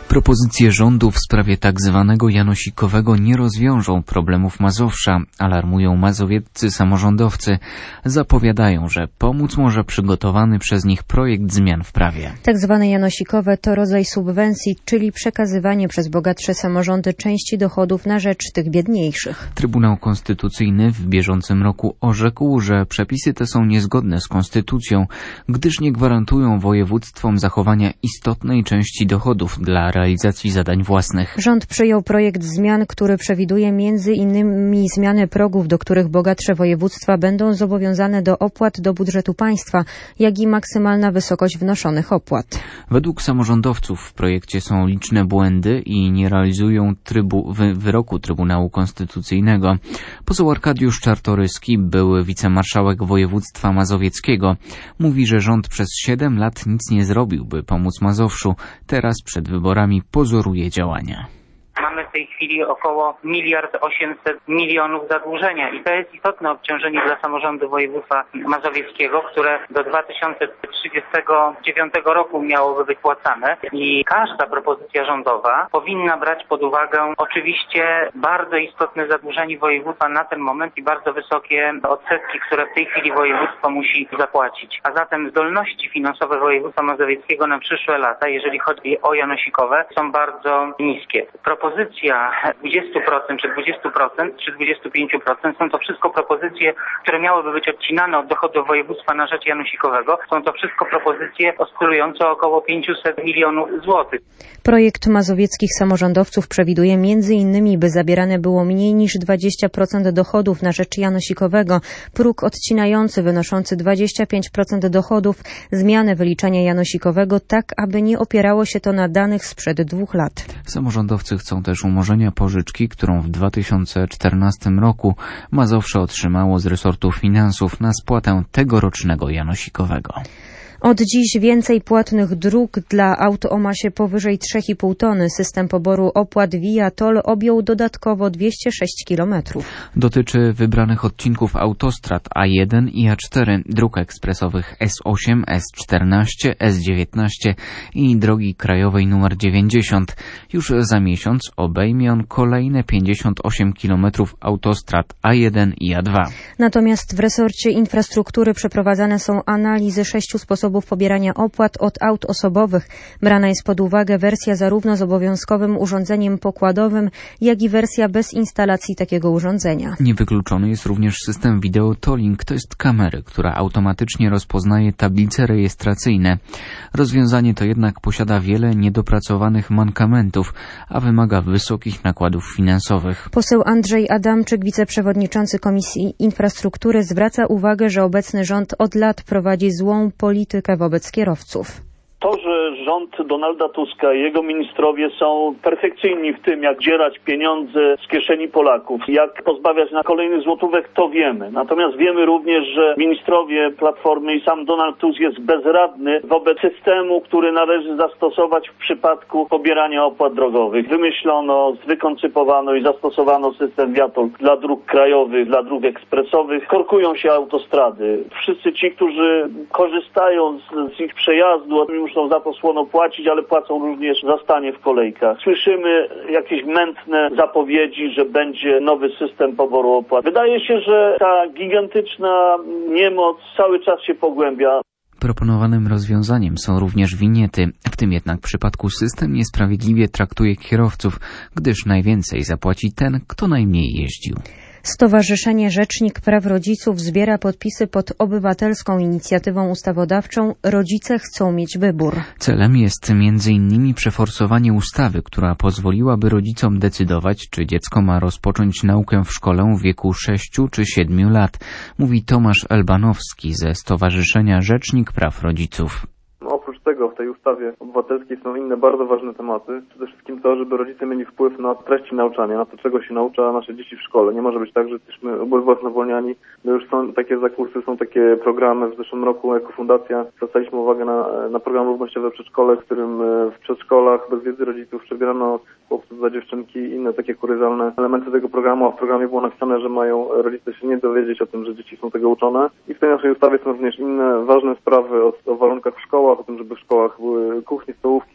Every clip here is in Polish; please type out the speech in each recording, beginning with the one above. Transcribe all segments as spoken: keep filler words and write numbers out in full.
Propozycje rządu w sprawie tak zwanego janosikowego nie rozwiążą problemów Mazowsza, alarmują mazowieccy samorządowcy. Zapowiadają, że pomóc może przygotowany przez nich projekt zmian w prawie. Tak zwane janosikowe to rodzaj subwencji, czyli przekazywanie przez bogatsze samorządy części dochodów na rzecz tych biedniejszych. Trybunał Konstytucyjny w bieżącym roku orzekł, że przepisy te są niezgodne z konstytucją, gdyż nie gwarantują województwom zachowania istotnej części dochodów dla realizacji zadań własnych. Rząd przyjął projekt zmian, który przewiduje między innymi zmianę progów, do których bogatsze województwa będą zobowiązane do opłat do budżetu państwa, jak i maksymalna wysokość wnoszonych opłat. Według samorządowców w projekcie są liczne błędy i nie realizują trybu, wy, wyroku Trybunału Konstytucyjnego. Poseł Arkadiusz Czartoryski, były wicemarszałek województwa mazowieckiego, mówi, że rząd przez siedem lat nic nie zrobił, by pomóc Mazowszu. Teraz przed wyborami pozoruje działania. Mamy w tej chwili około miliard osiemset milionów zadłużenia i to jest istotne obciążenie dla samorządu województwa mazowieckiego, które do dwa tysiące trzydziestego dziewiątego roku miałoby być płacane i każda propozycja rządowa powinna brać pod uwagę oczywiście bardzo istotne zadłużenie województwa na ten moment i bardzo wysokie odsetki, które w tej chwili województwo musi zapłacić. A zatem zdolności finansowe województwa mazowieckiego na przyszłe lata, jeżeli chodzi o janosikowe, są bardzo niskie. Propozycja dwadzieścia procent, czy dwadzieścia procent, czy dwadzieścia pięć procent są to wszystko propozycje, które miałyby być odcinane od dochodów województwa na rzecz janosikowego. Są to wszystko propozycje oscylujące około pięćset milionów złotych. Projekt mazowieckich samorządowców przewiduje między innymi, by zabierane było mniej niż dwadzieścia procent dochodów na rzecz janosikowego, próg odcinający wynoszący dwadzieścia pięć procent dochodów, zmianę wyliczenia janosikowego tak, aby nie opierało się to na danych sprzed dwóch lat. Samorządowcy chcą też umorzenia pożyczki, którą w dwa tysiące czternastym roku Mazowsze otrzymało z resortu finansów na spłatę tegorocznego janosikowego. Od dziś więcej płatnych dróg dla aut o masie powyżej trzy i pół tony. System poboru opłat Via Toll objął dodatkowo dwieście sześć kilometrów. Dotyczy wybranych odcinków autostrad A jeden i A cztery, dróg ekspresowych S osiem, S czternaście, S dziewiętnaście i drogi krajowej numer dziewięćdziesiąt. Już za miesiąc obejmie on kolejne pięćdziesiąt osiem kilometrów autostrad A jeden i A dwa. Natomiast w resorcie infrastruktury przeprowadzane są analizy sześciu sposobów pobierania opłat od aut osobowych. Brana jest pod uwagę wersja zarówno z obowiązkowym urządzeniem pokładowym, jak i wersja bez instalacji takiego urządzenia. Niewykluczony jest również system video tolling, to jest kamery, która automatycznie rozpoznaje tablice rejestracyjne. Rozwiązanie to jednak posiada wiele niedopracowanych mankamentów, a wymaga wysokich nakładów finansowych. Poseł Andrzej Adamczyk, wiceprzewodniczący Komisji Infrastruktury, zwraca uwagę, że obecny rząd od lat prowadzi złą politykę wobec kierowców. To, że rząd Donalda Tuska i jego ministrowie są perfekcyjni w tym, jak dzierać pieniądze z kieszeni Polaków, jak pozbawiać na kolejnych złotówek, to wiemy. Natomiast wiemy również, że ministrowie Platformy i sam Donald Tusk jest bezradny wobec systemu, który należy zastosować w przypadku pobierania opłat drogowych. Wymyślono, wykoncypowano i zastosowano system Via Toll dla dróg krajowych, dla dróg ekspresowych. Korkują się autostrady. Wszyscy ci, którzy korzystają z, z ich przejazdu, muszą za to słono płacić, ale płacą również za stanie w kolejkach. Słyszymy jakieś mętne zapowiedzi, że będzie nowy system poboru opłat. Wydaje się, że ta gigantyczna niemoc cały czas się pogłębia. Proponowanym rozwiązaniem są również winiety. W tym jednak przypadku system niesprawiedliwie traktuje kierowców, gdyż najwięcej zapłaci ten, kto najmniej jeździł. Stowarzyszenie Rzecznik Praw Rodziców zbiera podpisy pod obywatelską inicjatywą ustawodawczą Rodzice chcą mieć wybór. Celem jest między innymi przeforsowanie ustawy, która pozwoliłaby rodzicom decydować, czy dziecko ma rozpocząć naukę w szkole w wieku sześciu czy siedmiu lat, mówi Tomasz Elbanowski ze Stowarzyszenia Rzecznik Praw Rodziców. Oprócz tego w tej ustawie obywatelskiej są inne bardzo ważne tematy. Przede wszystkim to, żeby rodzice mieli wpływ na treści nauczania, na to, czego się naucza nasze dzieci w szkole. Nie może być tak, że jesteśmy ubezwłasnowolniani. No już są takie zakursy, są takie programy. W zeszłym roku jako fundacja zwracaliśmy uwagę na, na program równościowe przedszkole, w którym w przedszkolach bez wiedzy rodziców przebierano chłopców za dziewczynki i inne takie kuryzalne elementy tego programu, a w programie było napisane, że mają rodzice się nie dowiedzieć o tym, że dzieci są tego uczone. I w tej naszej ustawie są również inne ważne sprawy o, o warunkach w szkołach, o tym, żeby w szkołach były kuchnie, stołówki.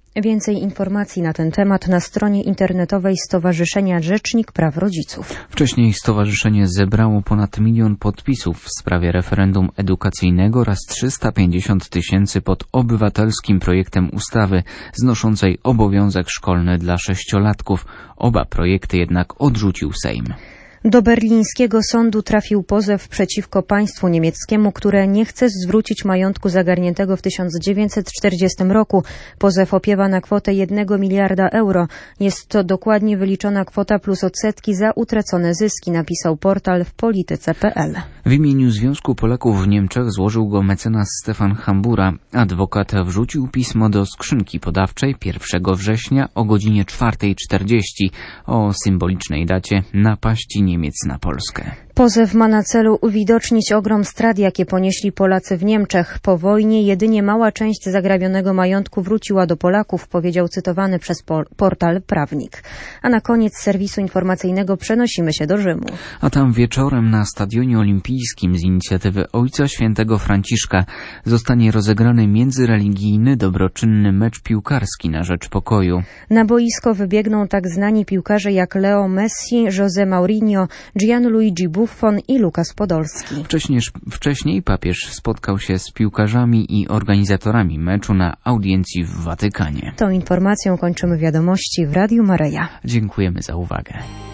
Więcej informacji na ten temat na stronie internetowej Stowarzyszenia Rzecznik Praw Rodziców. Wcześniej stowarzyszenie zebrało ponad milion podpisów w sprawie referendum edukacyjnego oraz trzysta pięćdziesiąt tysięcy pod obywatelskim projektem ustawy znoszącej obowiązek szkolny dla sześciolatków. Oba projekty jednak odrzucił Sejm. Do berlińskiego sądu trafił pozew przeciwko państwu niemieckiemu, które nie chce zwrócić majątku zagarniętego w tysiąc dziewięćset czterdziestym roku. Pozew opiewa na kwotę jednego miliarda euro. Jest to dokładnie wyliczona kwota plus odsetki za utracone zyski, napisał portal w polityce kropka p l. W imieniu Związku Polaków w Niemczech złożył go mecenas Stefan Hambura. Adwokat wrzucił pismo do skrzynki podawczej pierwszego września o godzinie czwartej czterdzieści o symbolicznej dacie napaści Niemiec na Polskę. Pozew ma na celu uwidocznić ogrom strat, jakie ponieśli Polacy w Niemczech. Po wojnie jedynie mała część zagrabionego majątku wróciła do Polaków, powiedział cytowany przez portal Prawnik. A na koniec serwisu informacyjnego przenosimy się do Rzymu. A tam wieczorem na Stadionie Olimpijskim z inicjatywy Ojca Świętego Franciszka zostanie rozegrany międzyreligijny, dobroczynny mecz piłkarski na rzecz pokoju. Na boisko wybiegną tak znani piłkarze jak Leo Messi, José Mourinho, Gianluigi Buffon i Lukas Podolski. Wcześniej, wcześniej papież spotkał się z piłkarzami i organizatorami meczu na audiencji w Watykanie. Tą informacją kończymy wiadomości w Radiu Maryja. Dziękujemy za uwagę.